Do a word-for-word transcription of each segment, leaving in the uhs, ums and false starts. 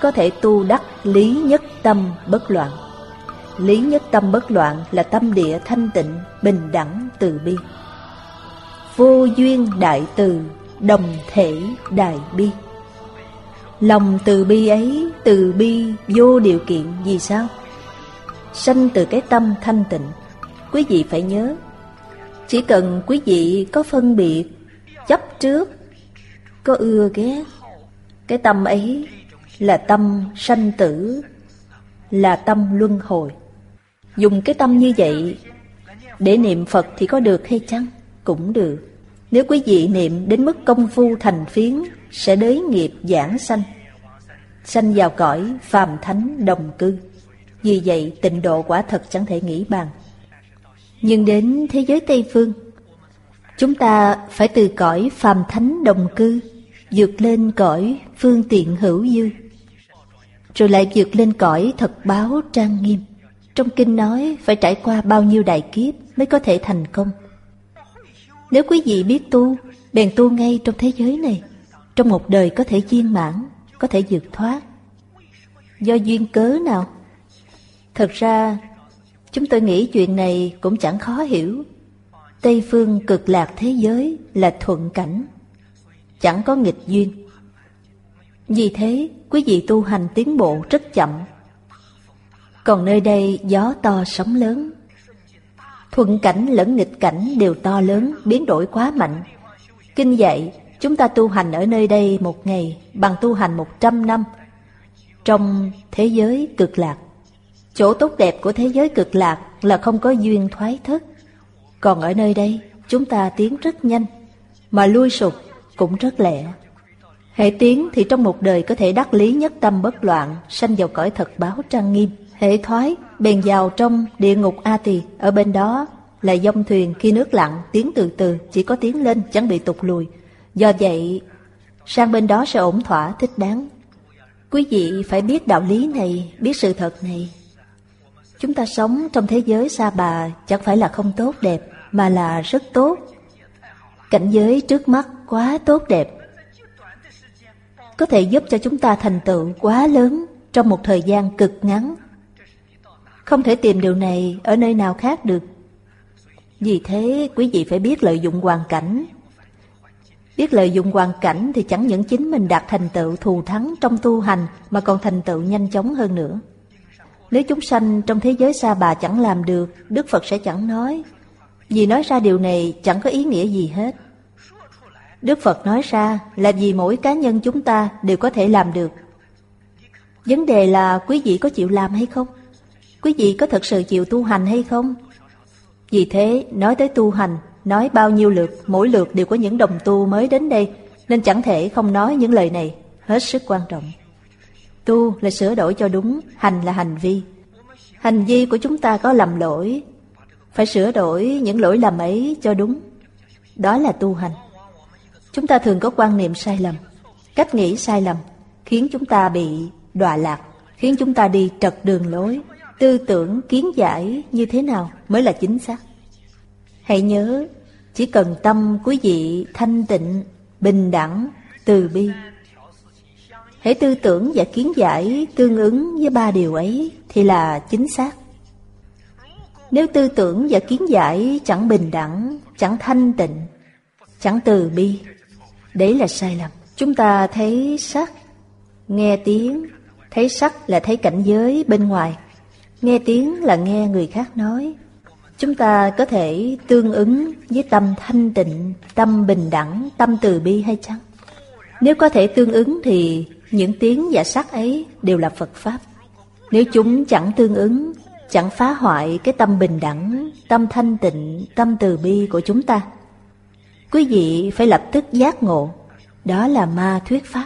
có thể tu đắc lý nhất tâm bất loạn. Lý nhất tâm bất loạn là tâm địa thanh tịnh, bình đẳng, từ bi. Vô duyên đại từ, đồng thể đại bi. Lòng từ bi ấy, từ bi vô điều kiện vì sao? Sanh từ cái tâm thanh tịnh. Quý vị phải nhớ, chỉ cần quý vị có phân biệt, chấp trước, có ưa ghét, cái tâm ấy là tâm sanh tử, là tâm luân hồi. Dùng cái tâm như vậy để niệm Phật thì có được hay chăng? Cũng được. Nếu quý vị niệm đến mức công phu thành phiến, sẽ đới nghiệp giảng sanh, sanh vào cõi phàm thánh đồng cư. Vì vậy tịnh độ quả thật chẳng thể nghĩ bàn. Nhưng đến thế giới Tây Phương, chúng ta phải từ cõi phàm thánh đồng cư vượt lên cõi phương tiện hữu dư, rồi lại vượt lên cõi thật báo trang nghiêm. Trong kinh nói phải trải qua bao nhiêu đại kiếp mới có thể thành công. Nếu quý vị biết tu, bèn tu ngay trong thế giới này, trong một đời có thể viên mãn, có thể vượt thoát. Do duyên cớ nào? Thật ra chúng tôi nghĩ chuyện này cũng chẳng khó hiểu. Tây phương cực lạc thế giới là thuận cảnh, chẳng có nghịch duyên. Vì thế quý vị tu hành tiến bộ rất chậm. Còn nơi đây gió to sóng lớn, thuận cảnh lẫn nghịch cảnh đều to lớn, biến đổi quá mạnh. Kinh dạy chúng ta tu hành ở nơi đây một ngày bằng tu hành một trăm năm trong thế giới cực lạc. Chỗ tốt đẹp của thế giới cực lạc là không có duyên thoái thất. Còn ở nơi đây chúng ta tiến rất nhanh, mà lui sụp cũng rất lẹ. Hệ tiến thì trong một đời có thể đắc lý nhất tâm bất loạn, sanh vào cõi thật báo trang nghiêm. Hệ thoái bèn vào trong địa ngục A Tỳ. Ở bên đó là dông thuyền, khi nước lặng tiến từ từ, chỉ có tiến lên chẳng bị tụt lùi. Do vậy sang bên đó sẽ ổn thỏa thích đáng. Quý vị phải biết đạo lý này, biết sự thật này. Chúng ta sống trong thế giới sa bà chẳng phải là không tốt đẹp, mà là rất tốt. Cảnh giới trước mắt quá tốt đẹp, có thể giúp cho chúng ta thành tựu quá lớn trong một thời gian cực ngắn. Không thể tìm điều này ở nơi nào khác được. Vì thế quý vị phải biết lợi dụng hoàn cảnh. Biết lợi dụng hoàn cảnh thì chẳng những chính mình đạt thành tựu thù thắng trong tu hành, mà còn thành tựu nhanh chóng hơn nữa. Nếu chúng sanh trong thế giới sa bà chẳng làm được, Đức Phật sẽ chẳng nói. Vì nói ra điều này chẳng có ý nghĩa gì hết. Đức Phật nói ra là vì mỗi cá nhân chúng ta đều có thể làm được. Vấn đề là quý vị có chịu làm hay không? Quý vị có thật sự chịu tu hành hay không? Vì thế nói tới tu hành, nói bao nhiêu lượt, mỗi lượt đều có những đồng tu mới đến đây, nên chẳng thể không nói những lời này, hết sức quan trọng. Tu là sửa đổi cho đúng, hành là hành vi. Hành vi của chúng ta có lầm lỗi, phải sửa đổi những lỗi lầm ấy cho đúng. Đó là tu hành. Chúng ta thường có quan niệm sai lầm, cách nghĩ sai lầm, khiến chúng ta bị đọa lạc, khiến chúng ta đi trật đường lối. Tư tưởng kiến giải như thế nào mới là chính xác? Hãy nhớ, chỉ cần tâm quý vị thanh tịnh, bình đẳng, từ bi, hãy tư tưởng và kiến giải tương ứng với ba điều ấy thì là chính xác. Nếu tư tưởng và kiến giải chẳng bình đẳng, chẳng thanh tịnh, chẳng từ bi, đấy là sai lầm. Chúng ta thấy sắc, nghe tiếng. Thấy sắc là thấy cảnh giới bên ngoài, nghe tiếng là nghe người khác nói. Chúng ta có thể tương ứng với tâm thanh tịnh, tâm bình đẳng, tâm từ bi hay chăng? Nếu có thể tương ứng thì những tiếng và sắc ấy đều là Phật Pháp. Nếu chúng chẳng tương ứng, chẳng phá hoại cái tâm bình đẳng, tâm thanh tịnh, tâm từ bi của chúng ta, quý vị phải lập tức giác ngộ. Đó là ma thuyết Pháp.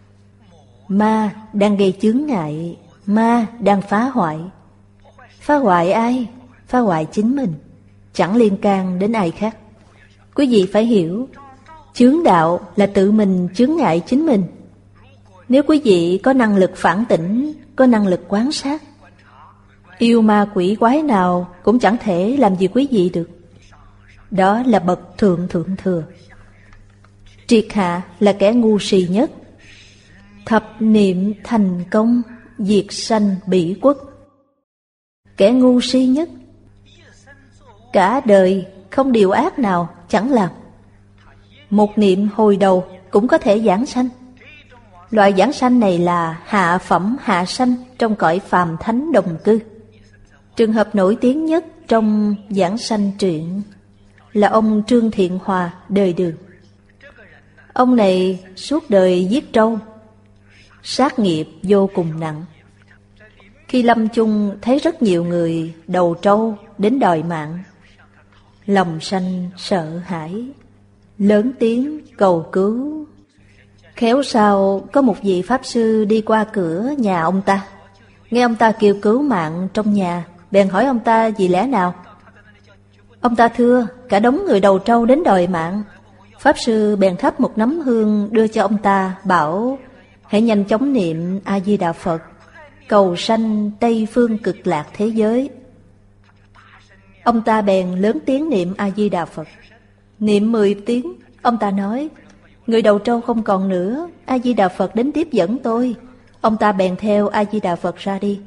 Ma đang gây chướng ngại, ma đang phá hoại. Phá hoại ai? Phá hoại chính mình, chẳng liên can đến ai khác. Quý vị phải hiểu, chướng đạo là tự mình chướng ngại chính mình. Nếu quý vị có năng lực phản tỉnh, có năng lực quan sát, yêu ma quỷ quái nào cũng chẳng thể làm gì quý vị được. Đó là bậc thượng thượng thừa. Triệt hạ là kẻ ngu si nhất. Thập niệm thành công, diệt sanh bỉ quốc. Kẻ ngu si nhất, cả đời không điều ác nào chẳng làm, một niệm hồi đầu cũng có thể giảng sanh. Loại giảng sanh này là hạ phẩm hạ sanh trong cõi phàm thánh đồng cư. Trường hợp nổi tiếng nhất trong giảng sanh truyện là ông Trương Thiện Hòa đời Đường. Ông này suốt đời giết trâu, sát nghiệp vô cùng nặng. Khi lâm chung thấy rất nhiều người đầu trâu đến đòi mạng, lòng sanh sợ hãi, lớn tiếng cầu cứu. Khéo sao có một vị Pháp Sư đi qua cửa nhà ông ta, nghe ông ta kêu cứu mạng trong nhà, bèn hỏi ông ta vì lẽ nào. Ông ta thưa cả đống người đầu trâu đến đòi mạng. Pháp Sư bèn thắp một nắm hương đưa cho ông ta, bảo hãy nhanh chóng niệm A-di-đà Phật, cầu sanh Tây Phương Cực Lạc thế giới. Ông ta bèn lớn tiếng niệm A-di-đà Phật. Niệm mười tiếng, ông ta nói người đầu trâu không còn nữa, A-di-đà Phật đến tiếp dẫn tôi. Ông ta bèn theo A-di-đà Phật ra đi.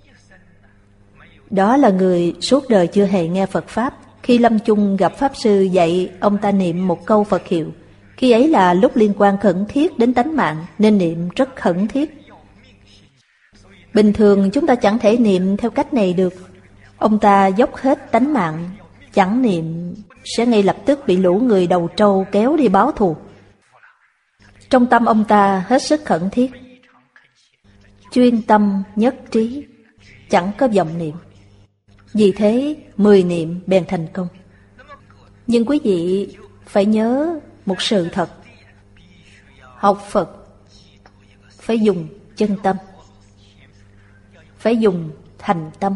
Đó là người suốt đời chưa hề nghe Phật Pháp. Khi lâm chung gặp Pháp Sư dạy ông ta niệm một câu Phật hiệu. Khi ấy là lúc liên quan khẩn thiết đến tánh mạng, nên niệm rất khẩn thiết. Bình thường chúng ta chẳng thể niệm theo cách này được. Ông ta dốc hết tánh mạng, chẳng niệm sẽ ngay lập tức bị lũ người đầu trâu kéo đi báo thù. Trong tâm ông ta hết sức khẩn thiết, chuyên tâm nhất trí, chẳng có vọng niệm. Vì thế mười niệm bèn thành công. Nhưng quý vị phải nhớ một sự thật: học Phật phải dùng chân tâm, phải dùng thành tâm.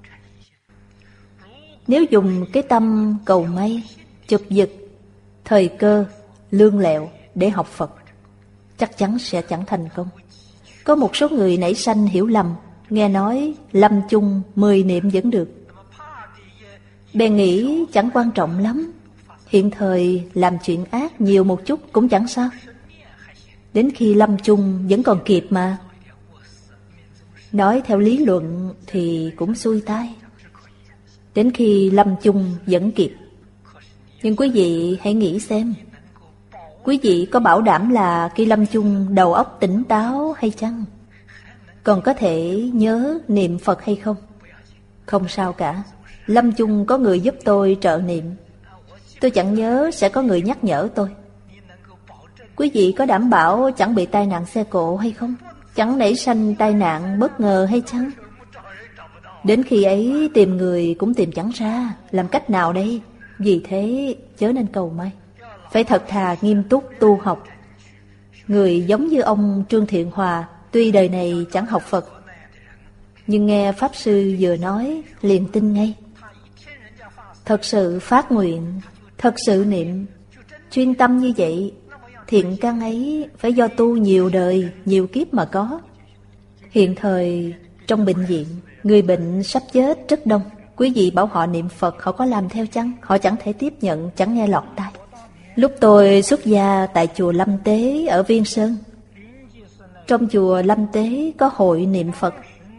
Nếu dùng cái tâm cầu may, chụp giật, thời cơ, lương lẹo để học Phật, chắc chắn sẽ chẳng thành công. Có một số người nảy sanh hiểu lầm, nghe nói lâm chung mười niệm vẫn được, bèn nghĩ chẳng quan trọng lắm, hiện thời làm chuyện ác nhiều một chút cũng chẳng sao. Đến khi lâm chung vẫn còn kịp mà. Nói theo lý luận thì cũng xuôi tai. Đến khi lâm chung vẫn kịp. Nhưng quý vị hãy nghĩ xem, quý vị có bảo đảm là khi lâm chung đầu óc tỉnh táo hay chăng? Còn có thể nhớ niệm Phật hay không? Không sao cả. Lâm chung có người giúp tôi trợ niệm, tôi chẳng nhớ sẽ có người nhắc nhở tôi. Quý vị có đảm bảo chẳng bị tai nạn xe cộ hay không? Chẳng nảy sanh tai nạn bất ngờ hay chăng? Đến khi ấy tìm người cũng tìm chẳng ra, làm cách nào đây? Vì thế chớ nên cầu may, phải thật thà nghiêm túc tu học. Người giống như ông Trương Thiện Hòa, tuy đời này chẳng học Phật, nhưng nghe Pháp Sư vừa nói liền tin ngay. Thật sự phát nguyện, thật sự niệm, chuyên tâm như vậy, thiện căn ấy phải do tu nhiều đời, nhiều kiếp mà có. Hiện thời trong bệnh viện, người bệnh sắp chết rất đông. Quý vị bảo họ niệm Phật, họ có làm theo chăng? Họ chẳng thể tiếp nhận, chẳng nghe lọt tai. Lúc tôi xuất gia tại chùa Lâm Tế ở Viên Sơn, trong chùa Lâm Tế có hội niệm Phật.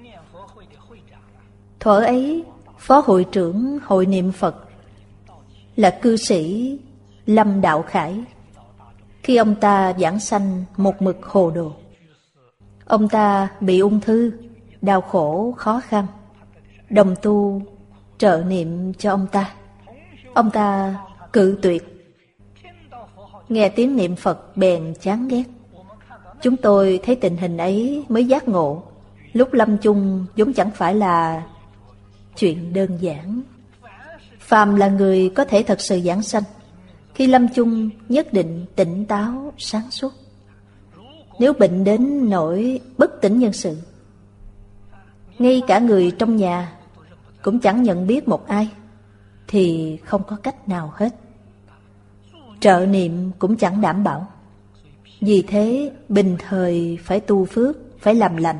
Thuở ấy, phó hội trưởng hội niệm Phật là cư sĩ Lâm Đạo Khải. Khi ông ta giảng sanh một mực hồ đồ, ông ta bị ung thư, đau khổ khó khăn. Đồng tu trợ niệm cho ông ta. Ông ta cự tuyệt. Nghe tiếng niệm Phật bèn chán ghét. Chúng tôi thấy tình hình ấy mới giác ngộ, lúc lâm chung vốn chẳng phải là chuyện đơn giản. Phàm là người có thể thật sự giảng sanh, khi lâm chung nhất định tỉnh táo, sáng suốt. Nếu bệnh đến nỗi bất tỉnh nhân sự, ngay cả người trong nhà cũng chẳng nhận biết một ai, thì không có cách nào hết. Trợ niệm cũng chẳng đảm bảo. Vì thế bình thời phải tu phước, phải làm lành,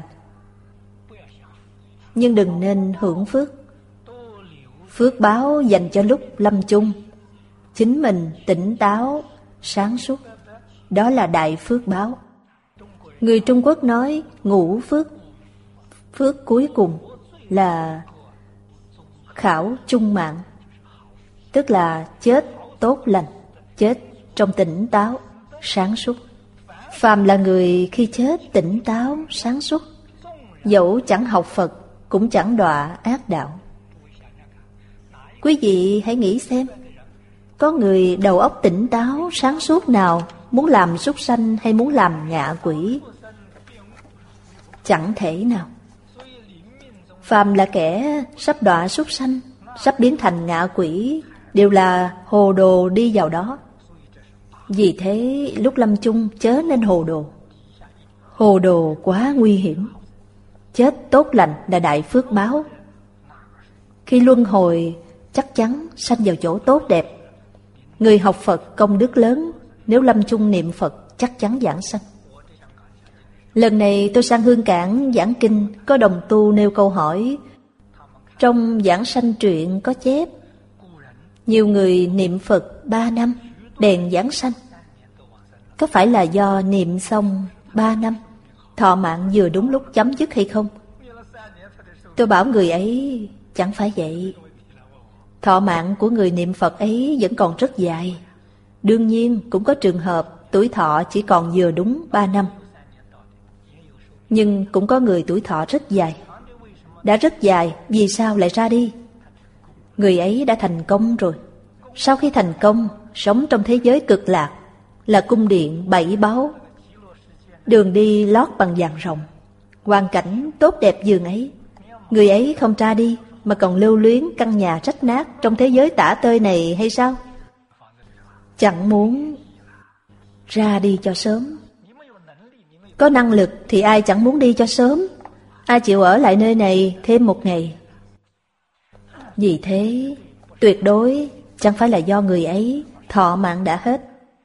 nhưng đừng nên hưởng phước. Phước báo dành cho lúc lâm chung, chính mình tỉnh táo, sáng suốt, đó là đại phước báo. Người Trung Quốc nói ngũ phước, phước cuối cùng là khảo chung mạng, tức là chết tốt lành, chết trong tỉnh táo, sáng suốt. Phàm là người khi chết tỉnh táo, sáng suốt, dẫu chẳng học Phật cũng chẳng đọa ác đạo. Quý vị hãy nghĩ xem, có người đầu óc tỉnh táo, sáng suốt nào muốn làm súc sanh hay muốn làm ngạ quỷ? Chẳng thể nào. Phàm là kẻ sắp đọa súc sanh, sắp biến thành ngạ quỷ, đều là hồ đồ đi vào đó. Vì thế lúc lâm chung chớ nên hồ đồ. Hồ đồ quá nguy hiểm. Chết tốt lành là đại phước báo. Khi luân hồi chắc chắn sanh vào chỗ tốt đẹp. Người học Phật công đức lớn, nếu lâm chung niệm Phật chắc chắn giảng sanh. Lần này tôi sang Hương Cảng giảng kinh, có đồng tu nêu câu hỏi. Trong giảng sanh truyện có chép, nhiều người niệm Phật ba năm bèn giảng sanh. Có phải là do niệm xong ba năm, thọ mạng vừa đúng lúc chấm dứt hay không? Tôi bảo người ấy chẳng phải vậy. Thọ mạng của người niệm Phật ấy vẫn còn rất dài. Đương nhiên cũng có trường hợp tuổi thọ chỉ còn vừa đúng ba năm. Nhưng cũng có người tuổi thọ rất dài. Đã rất dài, vì sao lại ra đi? Người ấy đã thành công rồi. Sau khi thành công, sống trong thế giới cực lạc, là cung điện bảy báu, đường đi lót bằng vàng ròng, hoàn cảnh tốt đẹp dường ấy. Người ấy không ra đi mà còn lưu luyến căn nhà rách nát trong thế giới tả tơi này hay sao? Chẳng muốn ra đi cho sớm. Có năng lực thì ai chẳng muốn đi cho sớm. Ai chịu ở lại nơi này thêm một ngày? Vì thế tuyệt đối chẳng phải là do người ấy thọ mạng đã hết,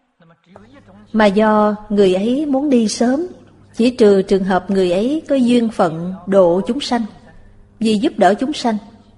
mà do người ấy muốn đi sớm. Chỉ trừ trường hợp người ấy có duyên phận độ chúng sanh, vì giúp đỡ chúng sanh,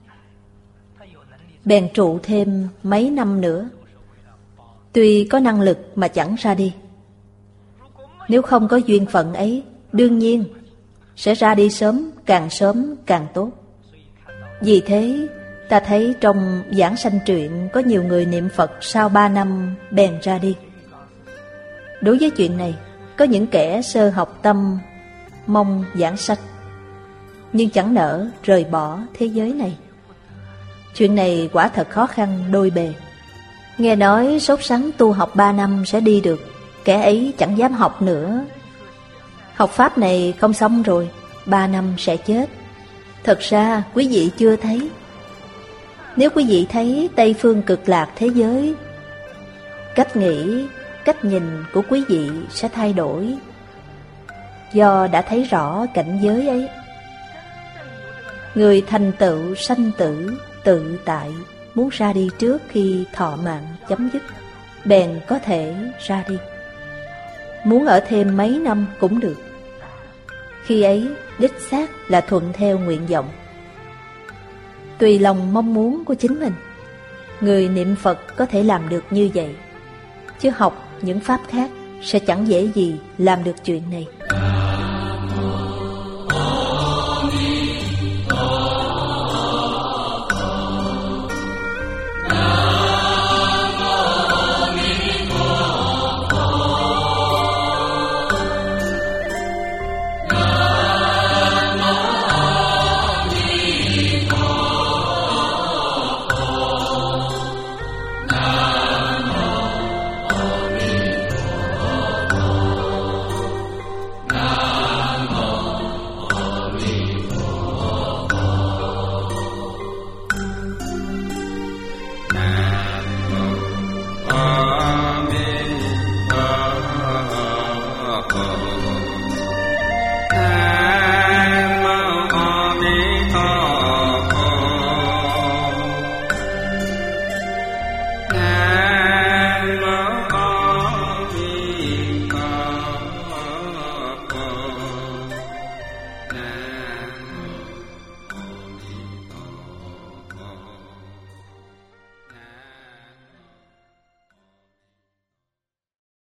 bèn trụ thêm mấy năm nữa. Tuy có năng lực mà chẳng ra đi. Nếu không có duyên phận ấy, đương nhiên sẽ ra đi sớm, càng sớm càng tốt. Vì thế ta thấy trong giảng sanh truyện có nhiều người niệm Phật sau ba năm bèn ra đi. Đối với chuyện này, có những kẻ sơ học tâm mong giảng sanh, nhưng chẳng nỡ rời bỏ thế giới này. Chuyện này quả thật khó khăn đôi bề. Nghe nói sốt sắng tu học ba năm sẽ đi được, kẻ ấy chẳng dám học nữa. Học pháp này không xong rồi, ba năm sẽ chết. Thật ra quý vị chưa thấy. Nếu quý vị thấy Tây phương cực lạc thế giới, cách nghĩ, cách nhìn của quý vị sẽ thay đổi. Do đã thấy rõ cảnh giới ấy. Người thành tựu sanh tử tự tại, muốn ra đi trước khi thọ mạng chấm dứt, bèn có thể ra đi. Muốn ở thêm mấy năm cũng được. Khi ấy đích xác là thuận theo nguyện vọng, tùy lòng mong muốn của chính mình. Người niệm Phật có thể làm được như vậy, chứ học những pháp khác sẽ chẳng dễ gì làm được chuyện này.